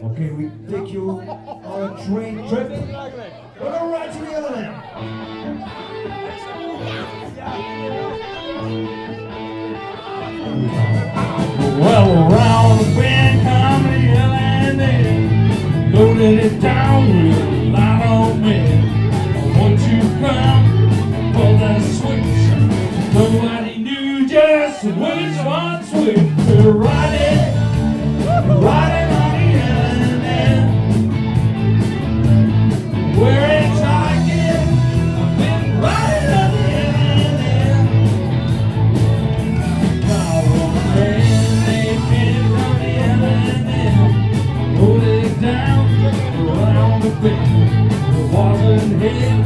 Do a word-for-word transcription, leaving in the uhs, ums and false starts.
Okay, we take you on a train trip. We're gonna ride to the other end. Well, around the bend, come to the L and loaded it down with a lot of men. Won't you come for that switch? Nobody knew just which one switch to ride it, ride it on the L and where it's like it, I've been riding on the L and now one man they been on the L and rolled it down around the bend. There wasn't hit.